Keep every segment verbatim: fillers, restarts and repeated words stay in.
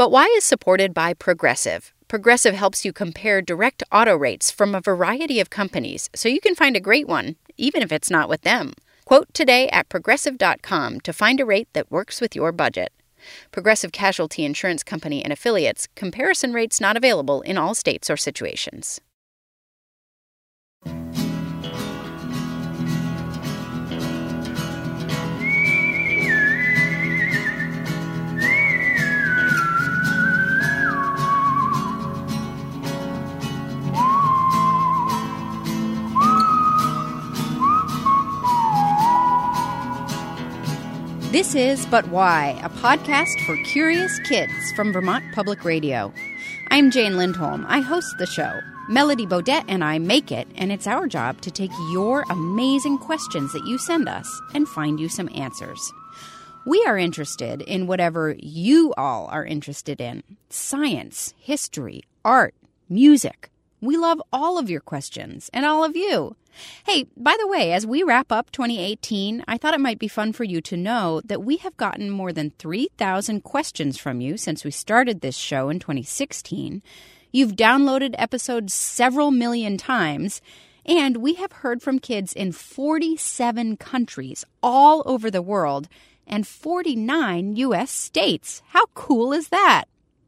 But Why is supported by Progressive. Progressive helps you compare direct auto rates from a variety of companies so you can find a great one, even if it's not with them. Quote today at progressive dot com to find a rate that works with your budget. Progressive Casualty Insurance Company and Affiliates. Comparison rates not available in all states or situations. This is But Why, a podcast for curious kids from Vermont Public Radio. I'm Jane Lindholm. I host the show. Melody Bodette and I make it, and it's our job to take your amazing questions that you send us and find you some answers. We are interested in whatever you all are interested in. Science, history, art, music. We love all of your questions and all of you. Hey, by the way, as we wrap up twenty eighteen, I thought it might be fun for you to know that we have gotten more than three thousand questions from you since we started this show in twenty sixteen. You've downloaded episodes several million times, and we have heard from kids in forty-seven countries all over the world and forty-nine U S states. How cool is that?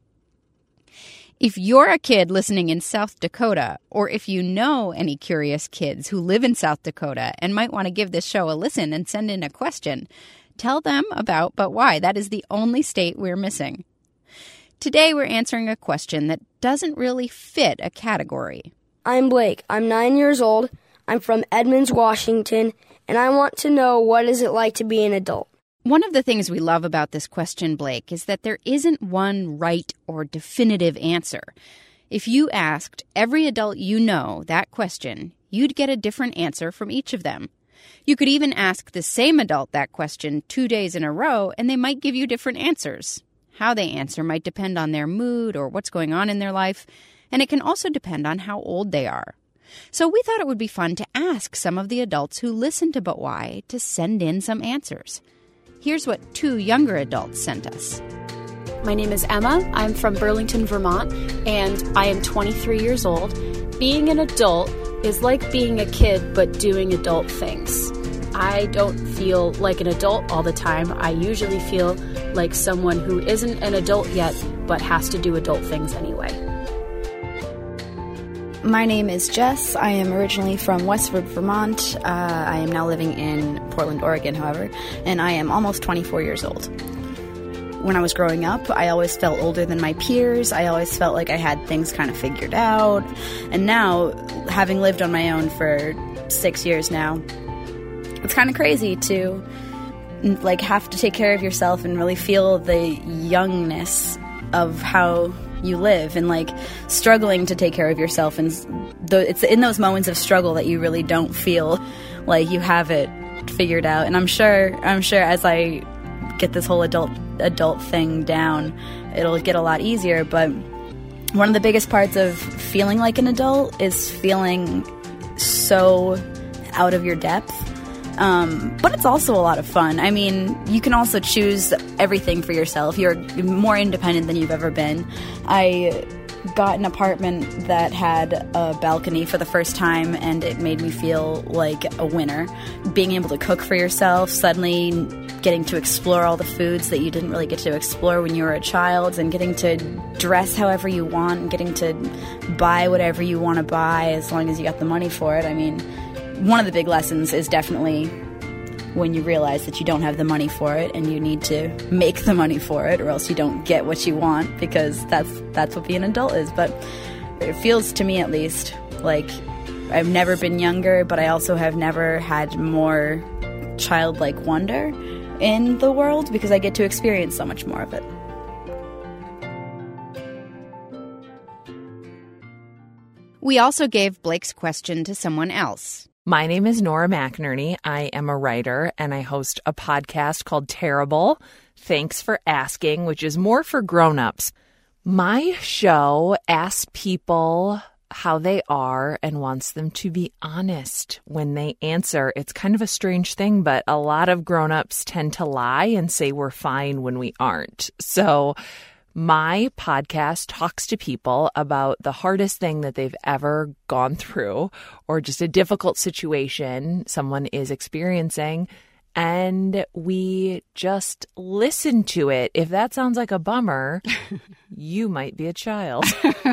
If you're a kid listening in South Dakota, or if you know any curious kids who live in South Dakota and might want to give this show a listen and send in a question, tell them about But Why. That is the only state we're missing. Today we're answering a question that doesn't really fit a category. I'm Blake. I'm nine years old. I'm from Edmonds, Washington, and I want to know, what is it like to be an adult? One of the things we love about this question, Blake, is that there isn't one right or definitive answer. If you asked every adult you know that question, you'd get a different answer from each of them. You could even ask the same adult that question two days in a row, and they might give you different answers. How they answer might depend on their mood or what's going on in their life, and it can also depend on how old they are. So we thought it would be fun to ask some of the adults who listen to But Why to send in some answers. Here's what two younger adults sent us. My name is Emma. I'm from Burlington, Vermont, and I am twenty-three years old. Being an adult is like being a kid, but doing adult things. I don't feel like an adult all the time. I usually feel like someone who isn't an adult yet, but has to do adult things anyway. My name is Jess. I am originally from Westford, Vermont. Uh, I am now living in Portland, Oregon, however, and I am almost twenty-four years old. When I was growing up, I always felt older than my peers. I always felt like I had things kind of figured out. And now, having lived on my own for six years now, it's kind of crazy to like have to take care of yourself and really feel the youngness of how you live, and like struggling to take care of yourself, and th- it's in those moments of struggle that you really don't feel like you have it figured out. And I'm sure I'm sure as I get this whole adult adult thing down, it'll get a lot easier. But one of the biggest parts of feeling like an adult is feeling so out of your depth. Um, but it's also a lot of fun. I mean, you can also choose everything for yourself. You're more independent than you've ever been. I got an apartment that had a balcony for the first time, and it made me feel like a winner. Being able to cook for yourself, suddenly getting to explore all the foods that you didn't really get to explore when you were a child, and getting to dress however you want, and getting to buy whatever you want to buy as long as you got the money for it. I mean, one of the big lessons is definitely when you realize that you don't have the money for it and you need to make the money for it, or else you don't get what you want, because that's that's what being an adult is. But it feels to me, at least, like I've never been younger, but I also have never had more childlike wonder in the world, because I get to experience so much more of it. We also gave Blake's question to someone else. My name is Nora McInerney. I am a writer, and I host a podcast called Terrible, Thanks for Asking, which is more for grown-ups. My show asks people how they are and wants them to be honest when they answer. It's kind of a strange thing, but a lot of grown-ups tend to lie and say we're fine when we aren't. So My podcast talks to people about the hardest thing that they've ever gone through or just a difficult situation someone is experiencing, and we just listen to it. If that sounds like a bummer, you might be a child.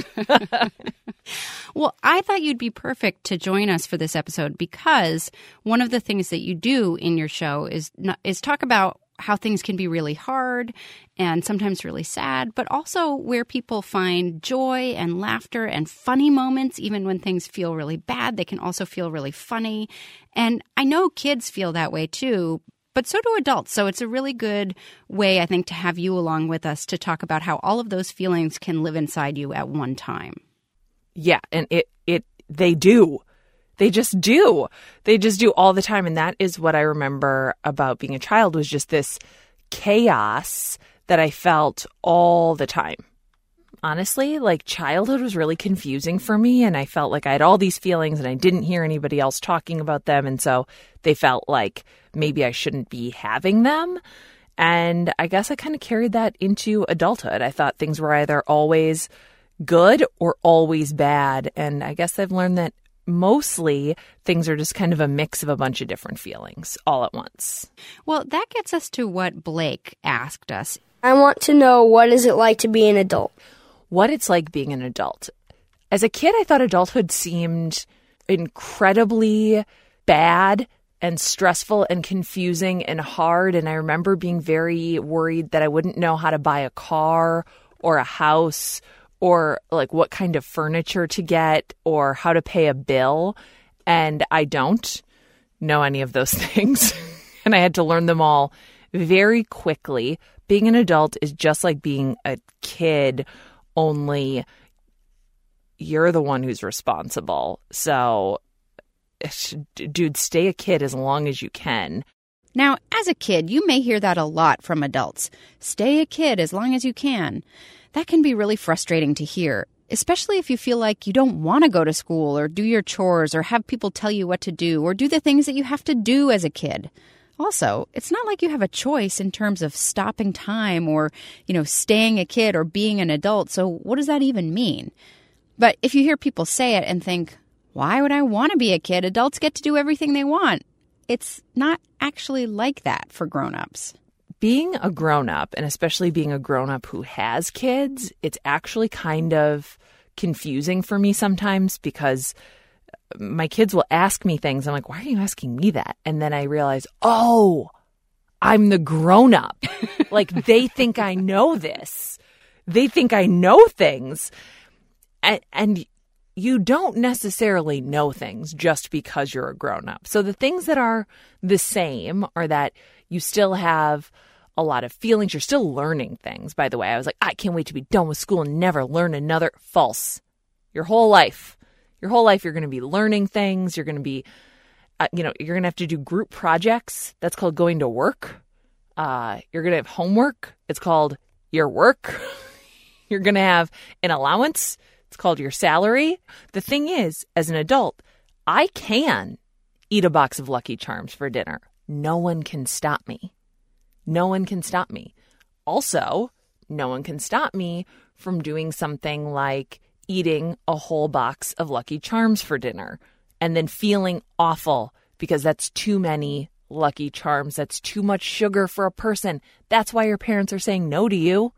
Well, I thought you'd be perfect to join us for this episode because one of the things that you do in your show is not, is talk about how things can be really hard and sometimes really sad, but also where people find joy and laughter and funny moments. Even when things feel really bad, they can also feel really funny. And I know kids feel that way too, but so do adults. So it's a really good way, I think, to have you along with us to talk about how all of those feelings can live inside you at one time. Yeah, and it it they do. They just do. They just do all the time. And that is what I remember about being a child, was just this chaos that I felt all the time. Honestly, like, childhood was really confusing for me, and I felt like I had all these feelings and I didn't hear anybody else talking about them. And so they felt like maybe I shouldn't be having them. And I guess I kind of carried that into adulthood. I thought things were either always good or always bad. And I guess I've learned that mostly things are just kind of a mix of a bunch of different feelings all at once. Well, that gets us to what Blake asked us. I want to know, what is it like to be an adult? What it's like being an adult. As a kid, I thought adulthood seemed incredibly bad and stressful and confusing and hard. And I remember being very worried that I wouldn't know how to buy a car or a house, or like what kind of furniture to get, or how to pay a bill. And I don't know any of those things. And I had to learn them all very quickly. Being an adult is just like being a kid, only you're the one who's responsible. So, dude, stay a kid as long as you can. Now, as a kid, you may hear that a lot from adults. Stay a kid as long as you can. That can be really frustrating to hear, especially if you feel like you don't want to go to school or do your chores or have people tell you what to do or do the things that you have to do as a kid. Also, it's not like you have a choice in terms of stopping time or, you know, staying a kid or being an adult. So what does that even mean? But if you hear people say it and think, why would I want to be a kid? Adults get to do everything they want. It's not actually like that for grown-ups. Being a grown-up, and especially being a grown-up who has kids, it's actually kind of confusing for me sometimes, because my kids will ask me things. I'm like, why are you asking me that? And then I realize, oh, I'm the grown-up. Like, they think I know this. They think I know things. And, and you don't necessarily know things just because you're a grown-up. So the things that are the same are that you still have a lot of feelings. You're still learning things, by the way. I was like, I can't wait to be done with school and never learn another. False. Your whole life. Your whole life, you're going to be learning things. You're going to be, uh, you know, you're going to have to do group projects. That's called going to work. Uh, you're going to have homework. It's called your work. You're going to have an allowance. It's called your salary. The thing is, as an adult, I can eat a box of Lucky Charms for dinner. No one can stop me. No one can stop me. Also, no one can stop me from doing something like eating a whole box of Lucky Charms for dinner and then feeling awful because that's too many Lucky Charms. That's too much sugar for a person. That's why your parents are saying no to you.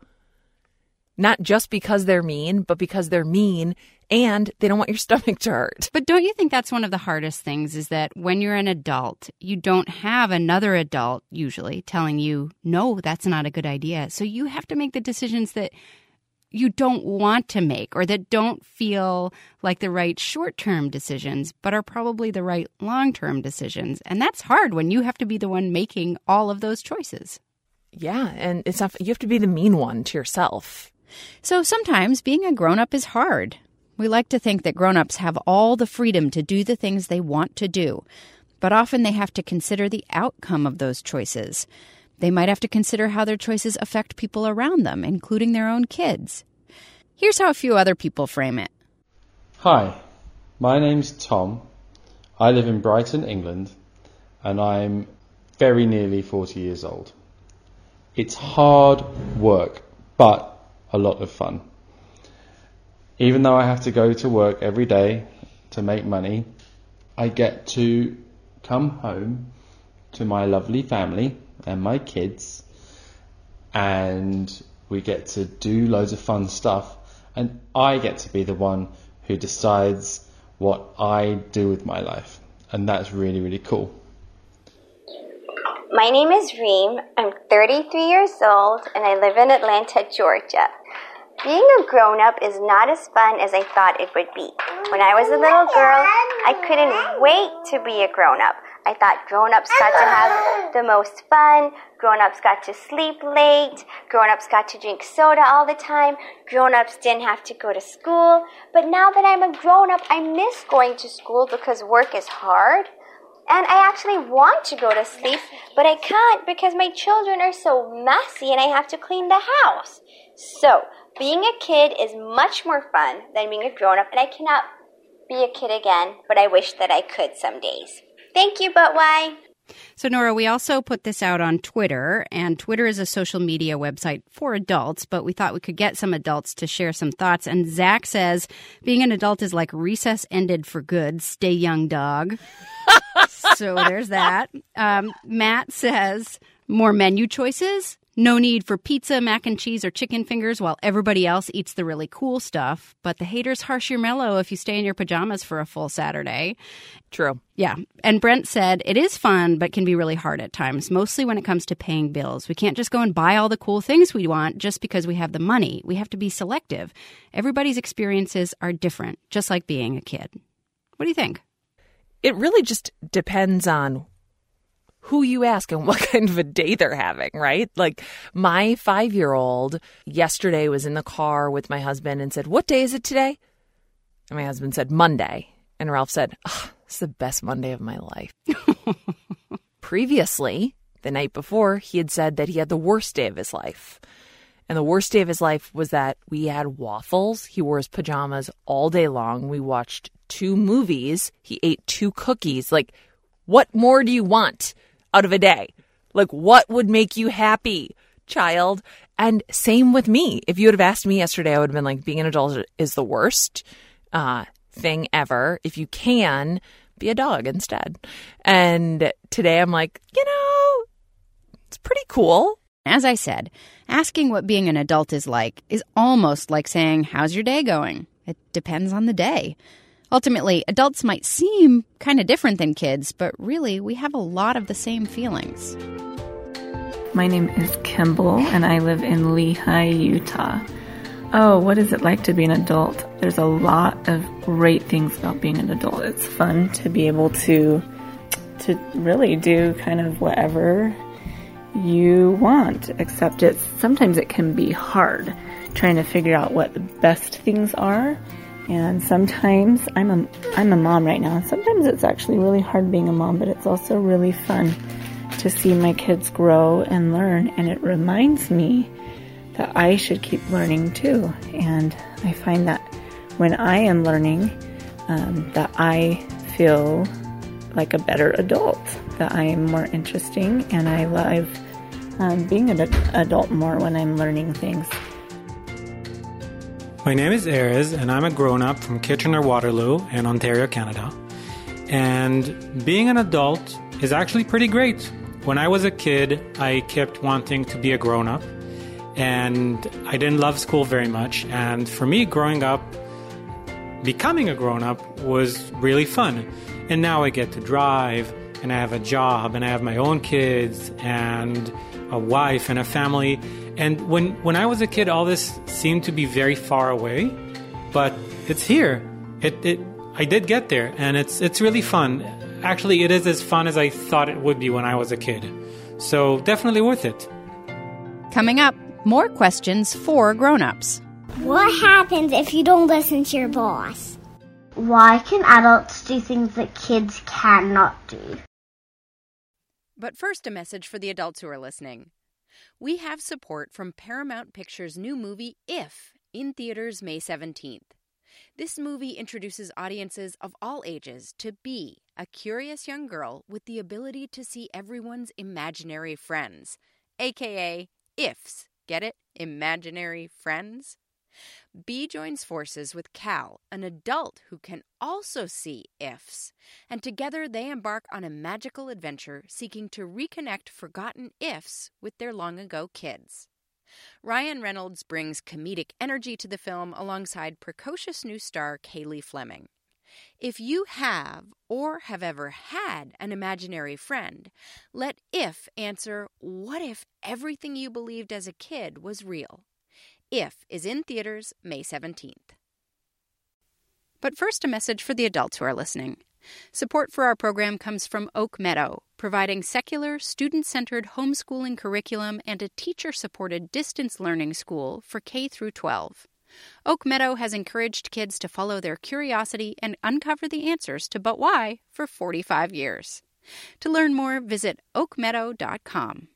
Not just because they're mean, but because they're mean and they don't want your stomach to hurt. But don't you think that's one of the hardest things, is that when you're an adult, you don't have another adult usually telling you, no, that's not a good idea. So you have to make the decisions that you don't want to make, or that don't feel like the right short-term decisions, but are probably the right long-term decisions. And that's hard when you have to be the one making all of those choices. Yeah, and it's not, you have to be the mean one to yourself. So sometimes being a grown-up is hard. We like to think that grown-ups have all the freedom to do the things they want to do, but often they have to consider the outcome of those choices. They might have to consider how their choices affect people around them, including their own kids. Here's how a few other people frame it. Hi, my name's Tom. I live in Brighton, England, and I'm very nearly forty years old. It's hard work, but a lot of fun. Even though I have to go to work every day to make money, I get to come home to my lovely family and my kids, and we get to do loads of fun stuff, and I get to be the one who decides what I do with my life, and that's really, really cool. My name is Reem. I'm thirty-three years old, and I live in Atlanta, Georgia. Being a grown-up is not as fun as I thought it would be. When I was a little girl, I couldn't wait to be a grown-up. I thought grown-ups got to have the most fun, grown-ups got to sleep late, grown-ups got to drink soda all the time, grown-ups didn't have to go to school. But now that I'm a grown-up, I miss going to school because work is hard. And I actually want to go to sleep, but I can't because my children are so messy and I have to clean the house. So, being a kid is much more fun than being a grown-up, and I cannot be a kid again, but I wish that I could some days. Thank you, but why? So, Nora, we also put this out on Twitter, and Twitter is a social media website for adults, but we thought we could get some adults to share some thoughts. And Zach says, being an adult is like recess ended for good. Stay young, dog. So there's that. Um, Matt says, more menu choices. No need for pizza, mac and cheese, or chicken fingers while everybody else eats the really cool stuff. But the haters harsh your mellow if you stay in your pajamas for a full Saturday. True. Yeah. And Brent said, it is fun, but can be really hard at times, mostly when it comes to paying bills. We can't just go and buy all the cool things we want just because we have the money. We have to be selective. Everybody's experiences are different, just like being a kid. What do you think? It really just depends on who you ask and what kind of a day they're having, right? Like my five-year-old yesterday was in the car with my husband and said, what day is it today? And my husband said, Monday. And Ralph said, oh, it's the best Monday of my life. Previously, the night before, he had said that he had the worst day of his life. And the worst day of his life was that we had waffles. He wore his pajamas all day long. We watched two movies. He ate two cookies. Like, what more do you want out of a day? Like, what would make you happy, child? And same with me. If you would have asked me yesterday, I would have been like, being an adult is the worst uh, thing ever. If you can, be a dog instead. And today I'm like, you know, it's pretty cool. As I said, asking what being an adult is like is almost like saying, how's your day going? It depends on the day. Ultimately, adults might seem kind of different than kids, but really, we have a lot of the same feelings. My name is Kimball, and I live in Lehi, Utah. Oh, what is it like to be an adult? There's a lot of great things about being an adult. It's fun to be able to, to really do kind of whatever you want, except it's sometimes it can be hard trying to figure out what the best things are. And sometimes I'm a I'm a mom right now. Sometimes it's actually really hard being a mom, but it's also really fun to see my kids grow and learn. And it reminds me that I should keep learning too. And I find that when I am learning, um, that I feel like a better adult, that I am more interesting, and I love um, being an adult more when I'm learning things. My name is Erez, and I'm a grown-up from Kitchener-Waterloo in Ontario, Canada. And being an adult is actually pretty great. When I was a kid, I kept wanting to be a grown-up, and I didn't love school very much. And for me, growing up, becoming a grown-up was really fun. And now I get to drive, and I have a job, and I have my own kids, and a wife, and a family. And when, when I was a kid, all this seemed to be very far away, but it's here. It, it I did get there, and it's it's really fun. Actually, it is as fun as I thought it would be when I was a kid. So definitely worth it. Coming up, more questions for grown-ups. What happens if you don't listen to your boss? Why can adults do things that kids cannot do? But first, a message for the adults who are listening. We have support from Paramount Pictures' new movie, If, in theaters May seventeenth. This movie introduces audiences of all ages to Bee, a curious young girl with the ability to see everyone's imaginary friends, aka Ifs, Get it? Imaginary friends? Bee joins forces with Cal, an adult who can also see ifs, and together they embark on a magical adventure seeking to reconnect forgotten ifs with their long-ago kids. Ryan Reynolds brings comedic energy to the film alongside precocious new star Kaylee Fleming. If you have or have ever had an imaginary friend, let if answer, what if everything you believed as a kid was real? If is in theaters May seventeenth. But first, a message for the adults who are listening. Support for our program comes from Oak Meadow, providing secular, student-centered homeschooling curriculum and a teacher-supported distance learning school for K through twelve. Oak Meadow has encouraged kids to follow their curiosity and uncover the answers to But Why for forty-five years. To learn more, visit oak meadow dot com.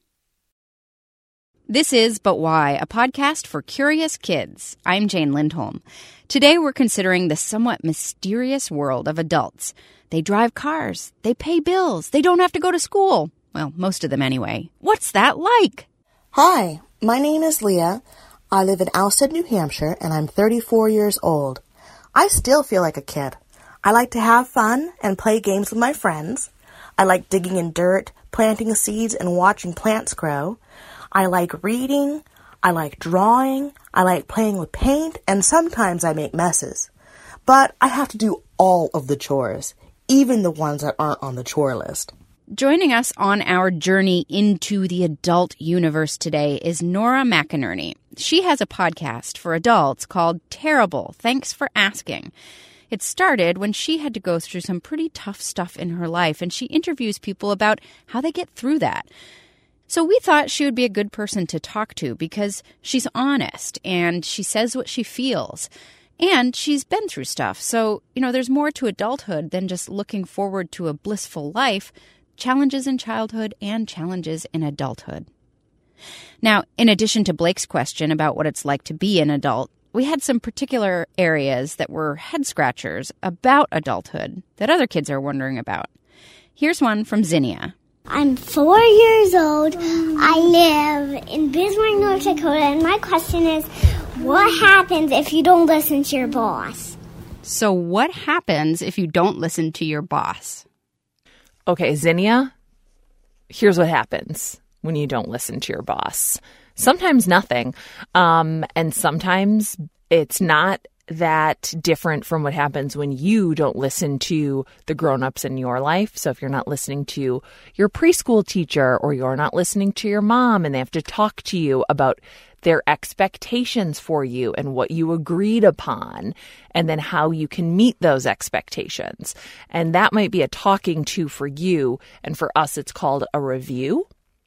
This is But Why, a podcast for curious kids. I'm Jane Lindholm. Today we're considering the somewhat mysterious world of adults. They drive cars, they pay bills, they don't have to go to school. Well, most of them anyway. What's that like? Hi, my name is Leah. I live in Alstead, New Hampshire, and I'm thirty-four years old. I still feel like a kid. I like to have fun and play games with my friends. I like digging in dirt, planting seeds, and watching plants grow. I like reading, I like drawing, I like playing with paint, and sometimes I make messes. But I have to do all of the chores, even the ones that aren't on the chore list. Joining us on our journey into the adult universe today is Nora McInerney. She has a podcast for adults called Terrible, Thanks for Asking. It started when she had to go through some pretty tough stuff in her life, and she interviews people about how they get through that. So we thought she would be a good person to talk to because she's honest and she says what she feels. And she's been through stuff. So, you know, there's more to adulthood than just looking forward to a blissful life. Challenges in childhood and challenges in adulthood. Now, in addition to Blake's question about what it's like to be an adult, we had some particular areas that were head-scratchers about adulthood that other kids are wondering about. Here's one from Zinnia. I'm four years old. I live in Bismarck, North Dakota, and my question is, what happens if you don't listen to your boss? So what happens if you don't listen to your boss? Okay, Zinnia, here's what happens when you don't listen to your boss. Sometimes nothing, um, and sometimes it's not that different from what happens when you don't listen to the grown-ups in your life. So if you're not listening to your preschool teacher or you're not listening to your mom and they have to talk to you about their expectations for you and what you agreed upon and then how you can meet those expectations. And that might be a talking to for you. And for us, it's called a review.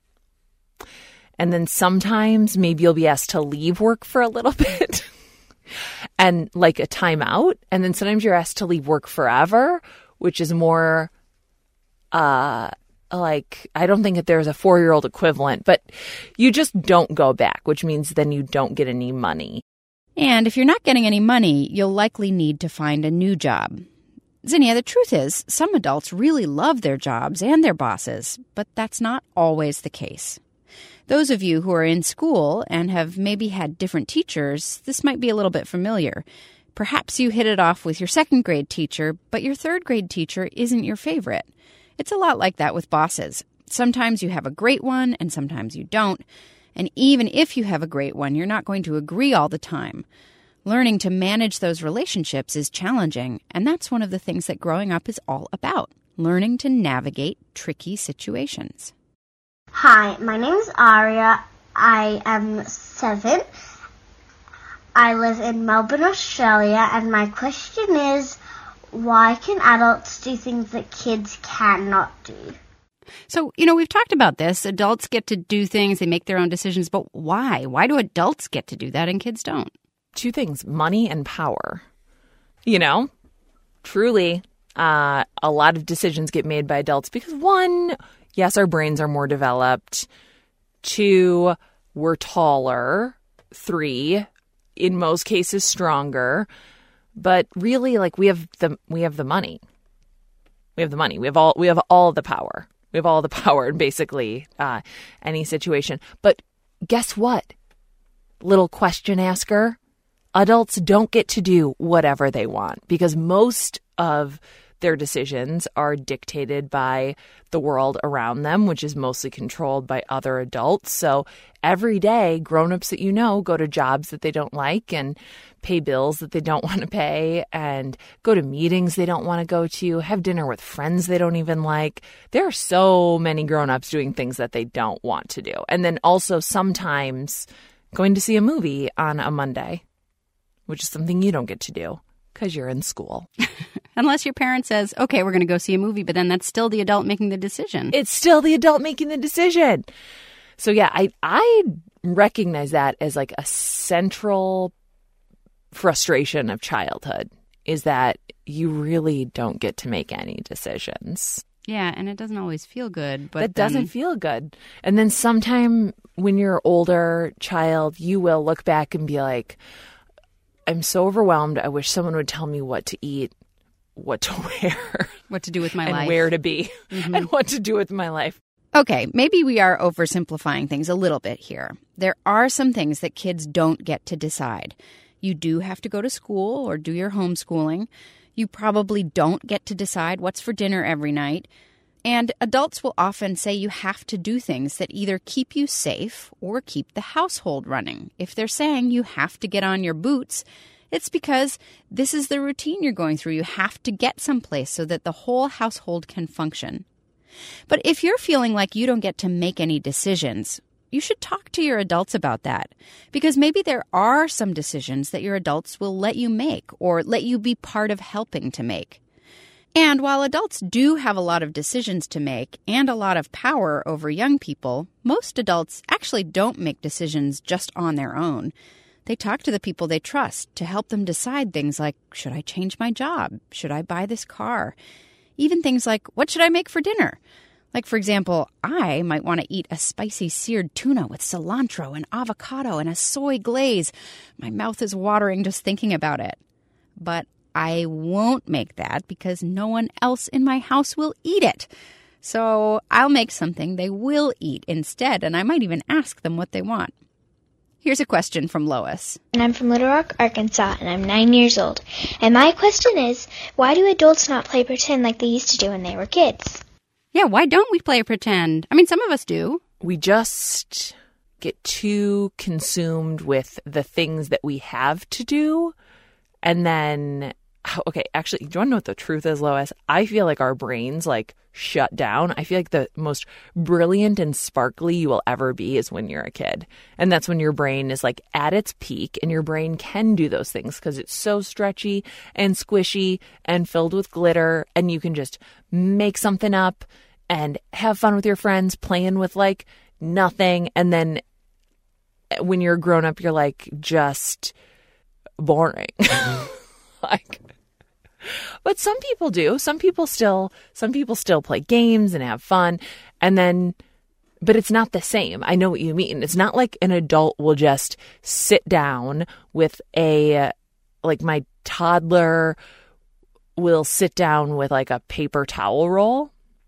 And then sometimes maybe you'll be asked to leave work for a little bit. And like a timeout. And then sometimes you're asked to leave work forever, which is more uh, like, I don't think that there's a four-year-old equivalent, but you just don't go back, which means then you don't get any money. And if you're not getting any money, you'll likely need to find a new job. Zinnia, the truth is, some adults really love their jobs and their bosses, but that's not always the case. Those of you who are in school and have maybe had different teachers, this might be a little bit familiar. Perhaps you hit it off with your second grade teacher, but your third grade teacher isn't your favorite. It's a lot like that with bosses. Sometimes you have a great one and sometimes you don't. And even if you have a great one, you're not going to agree all the time. Learning to manage those relationships is challenging, and that's one of the things that growing up is all about, learning to navigate tricky situations. Hi, my name is Aria. I am seven. I live in Melbourne, Australia, and my question is, why can adults do things that kids cannot do? So, you know, we've talked about this. Adults get to do things, they make their own decisions, but why? Why do adults get to do that and kids don't? Two things, money and power. You know, truly, uh, a lot of decisions get made by adults because, one, yes, our brains are more developed. Two, we're taller. Three, in most cases, stronger. But really, like, we have the we have the money. We have the money. We have all we have all the power. We have all the power in basically uh, any situation. But guess what? little question asker. Adults don't get to do whatever they want because most of their decisions are dictated by the world around them, which is mostly controlled by other adults. So every day, grown-ups that you know go to jobs that they don't like and pay bills that they don't want to pay and go to meetings they don't want to go to, have dinner with friends they don't even like. There are so many grown-ups doing things that they don't want to do. And then also sometimes going to see a movie on a Monday, which is something you don't get to do because you're in school. Unless your parent says, okay, we're going to go see a movie, but then that's still the adult making the decision. It's still the adult making the decision. So yeah, I I recognize that as like a central frustration of childhood is that you really don't get to make any decisions. Yeah, and it doesn't always feel good. But It then... doesn't feel good. And then sometime when you're an older child, you will look back and be like, I'm so overwhelmed. I wish someone would tell me what to eat, what to wear, what to do with my and life, where to be, mm-hmm. and what to do with my life. Okay, maybe we are oversimplifying things a little bit here. There are some things that kids don't get to decide. You do have to go to school or do your homeschooling. You probably don't get to decide what's for dinner every night. And adults will often say you have to do things that either keep you safe or keep the household running. If they're saying you have to get on your boots, it's because this is the routine you're going through. You have to get someplace so that the whole household can function. But if you're feeling like you don't get to make any decisions, you should talk to your adults about that. Because maybe there are some decisions that your adults will let you make or let you be part of helping to make. And while adults do have a lot of decisions to make and a lot of power over young people, most adults actually don't make decisions just on their own. They talk to the people they trust to help them decide things like, should I change my job? Should I buy this car? Even things like, what should I make for dinner? Like, for example, I might want to eat a spicy seared tuna with cilantro and avocado and a soy glaze. My mouth is watering just thinking about it. But I won't make that because no one else in my house will eat it. So I'll make something they will eat instead, and I might even ask them what they want. Here's a question from Lois. And I'm from Little Rock, Arkansas, and I'm nine years old. And my question is, why do adults not play pretend like they used to do when they were kids? Yeah, why don't we play pretend? I mean, some of us do. We just get too consumed with the things that we have to do, and then... Okay, actually, do you want to know what the truth is, Lois? I feel like our brains, like, shut down. I feel like the most brilliant and sparkly you will ever be is when you're a kid. And that's when your brain is, like, at its peak, and your brain can do those things because it's so stretchy and squishy and filled with glitter, and you can just make something up and have fun with your friends playing with, like, nothing. And then when you're grown up, you're, like, just boring. Like, but some people do. Some people still, some people still play games and have fun. And then, but it's not the same. I know what you mean. It's not like an adult will just sit down with a, like my toddler will sit down with like a paper towel roll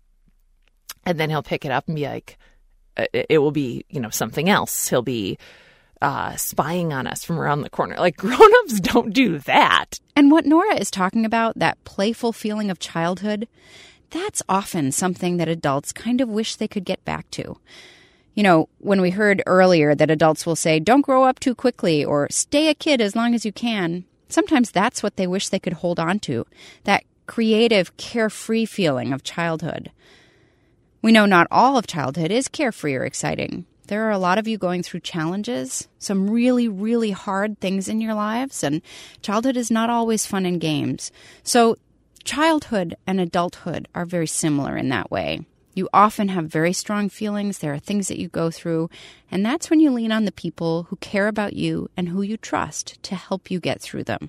and then he'll pick it up and be like, it will be, you know, something else. He'll be Uh, spying on us from around the corner. Like, grown-ups don't do that. And what Nora is talking about, that playful feeling of childhood, that's often something that adults kind of wish they could get back to. You know, when we heard earlier that adults will say, don't grow up too quickly or stay a kid as long as you can, sometimes that's what they wish they could hold on to, that creative, carefree feeling of childhood. We know not all of childhood is carefree or exciting. There are a lot of you going through challenges, some really, really hard things in your lives, and childhood is not always fun and games. So childhood and adulthood are very similar in that way. You often have very strong feelings. There are things that you go through, and that's when you lean on the people who care about you and who you trust to help you get through them.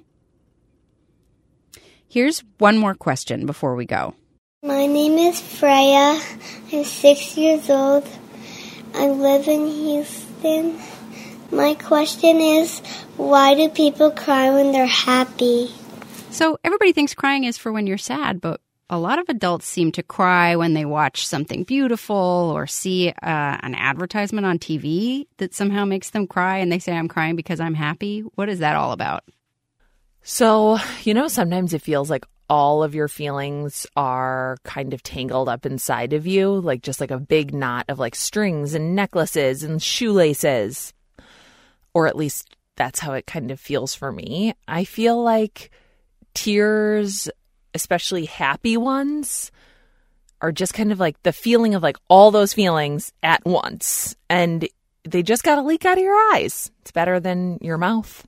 Here's one more question before we go. My name is Freya. I'm six years old. I live in Houston. My question is, why do people cry when they're happy? So everybody thinks crying is for when you're sad, but a lot of adults seem to cry when they watch something beautiful or see uh, an advertisement on T V that somehow makes them cry, and they say, I'm crying because I'm happy. What is that all about? So, you know, sometimes it feels like all of your feelings are kind of tangled up inside of you, like just like a big knot of like strings and necklaces and shoelaces. Or at least that's how it kind of feels for me. I feel like tears, especially happy ones, are just kind of like the feeling of like all those feelings at once. And they just got to leak out of your eyes. It's better than your mouth.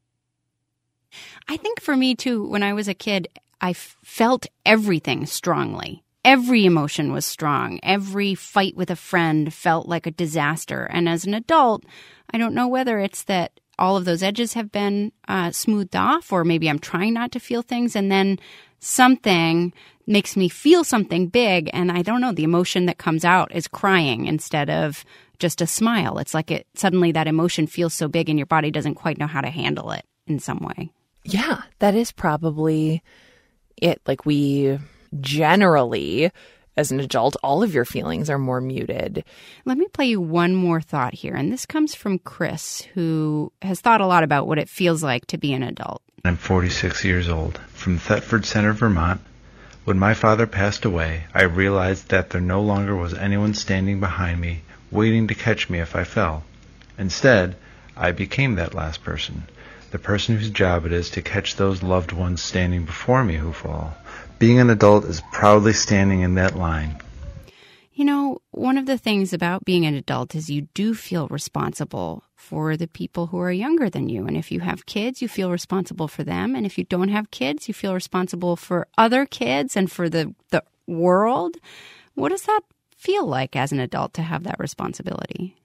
I think for me, too, when I was a kid, I f- felt everything strongly. Every emotion was strong. Every fight with a friend felt like a disaster. And as an adult, I don't know whether it's that all of those edges have been uh, smoothed off, or maybe I'm trying not to feel things, and then something makes me feel something big, and I don't know, the emotion that comes out is crying instead of just a smile. It's like it suddenly that emotion feels so big and your body doesn't quite know how to handle it in some way. Yeah, that is probably it. Like we generally, as an adult, all of your feelings are more muted. Let me play you one more thought here. And this comes from Chris, who has thought a lot about what it feels like to be an adult. I'm forty-six years old, from Thetford Center, Vermont. When my father passed away, I realized that there no longer was anyone standing behind me, waiting to catch me if I fell. Instead, I became that last person, the person whose job it is to catch those loved ones standing before me who fall. Being an adult is proudly standing in that line. You know, one of the things about being an adult is you do feel responsible for the people who are younger than you. And if you have kids, you feel responsible for them. And if you don't have kids, you feel responsible for other kids and for the, the world. What does that feel like as an adult to have that responsibility?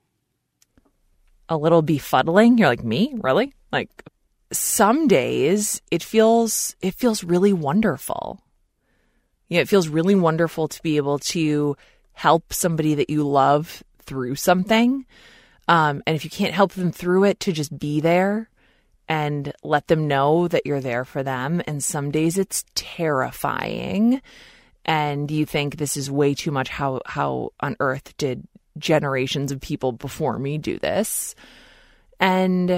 A little befuddling. You're like, me? Really? Like, some days it feels it feels really wonderful. Yeah, it feels really wonderful to be able to help somebody that you love through something. Um, and if you can't help them through it, to just be there and let them know that you're there for them. And some days it's terrifying. And you think, this is way too much. How, how on earth did generations of people before me do this? And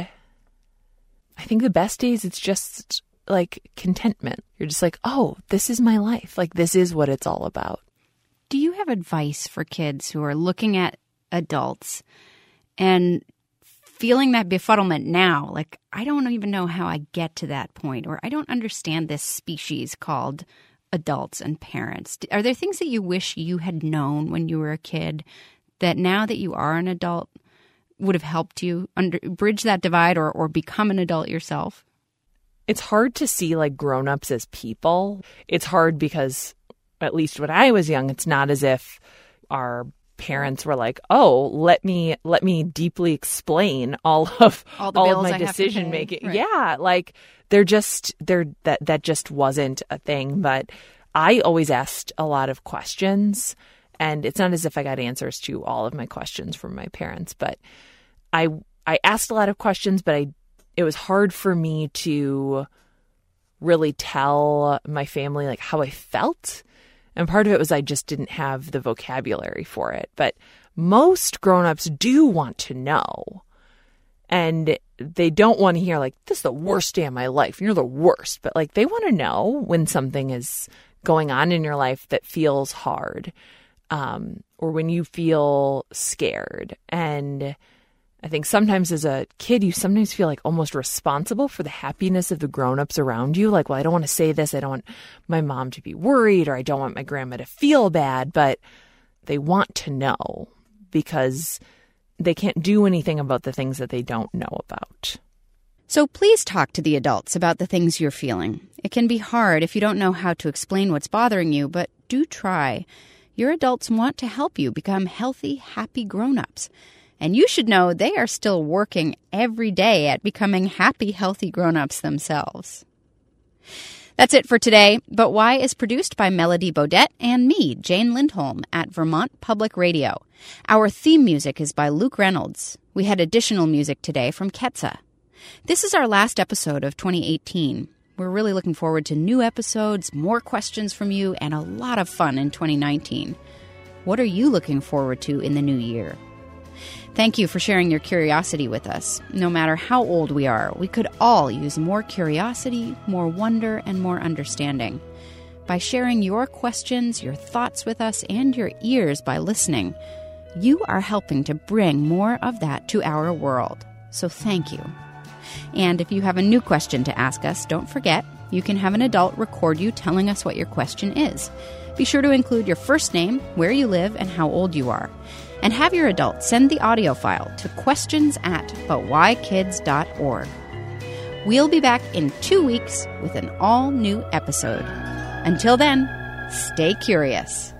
I think the best days, it's just like contentment. You're just like, oh, this is my life. Like, this is what it's all about. Do you have advice for kids who are looking at adults and feeling that befuddlement now? Like, I don't even know how I get to that point, or I don't understand this species called adults and parents. Are there things that you wish you had known when you were a kid that now that you are an adult would have helped you under, bridge that divide or, or become an adult yourself? It's hard to see like grown-ups as people. It's hard because, at least when I was young, it's not as if our parents were like, oh, let me let me deeply explain all of all, the all bills of my I decision making. Right. Yeah, like they're just they're that that just wasn't a thing. But I always asked a lot of questions, and it's not as if I got answers to all of my questions from my parents, but I I asked a lot of questions, but I it was hard for me to really tell my family like how I felt. And part of it was I just didn't have the vocabulary for it. But most grown-ups do want to know. And they don't want to hear like, this is the worst day of my life. You're the worst. But like, they want to know when something is going on in your life that feels hard, um, or when you feel scared. And I think sometimes as a kid, you sometimes feel like almost responsible for the happiness of the grown-ups around you. Like, well, I don't want to say this. I don't want my mom to be worried, or I don't want my grandma to feel bad. But they want to know because they can't do anything about the things that they don't know about. So please talk to the adults about the things you're feeling. It can be hard if you don't know how to explain what's bothering you, but do try. Your adults want to help you become healthy, happy grown-ups. And you should know they are still working every day at becoming happy, healthy grown-ups themselves. That's it for today. But Why is produced by Melody Bodette and me, Jane Lindholm, at Vermont Public Radio. Our theme music is by Luke Reynolds. We had additional music today from Ketsa. This is our last episode of twenty eighteen. We're really looking forward to new episodes, more questions from you, and a lot of fun in twenty nineteen. What are you looking forward to in the new year? Thank you for sharing your curiosity with us. No matter how old we are, we could all use more curiosity, more wonder, and more understanding. By sharing your questions, your thoughts with us, and your ears by listening, you are helping to bring more of that to our world. So thank you. And if you have a new question to ask us, don't forget, you can have an adult record you telling us what your question is. Be sure to include your first name, where you live, and how old you are. And have your adult send the audio file to questions at but why kids dot org. We'll be back in two weeks with an all-new episode. Until then, stay curious.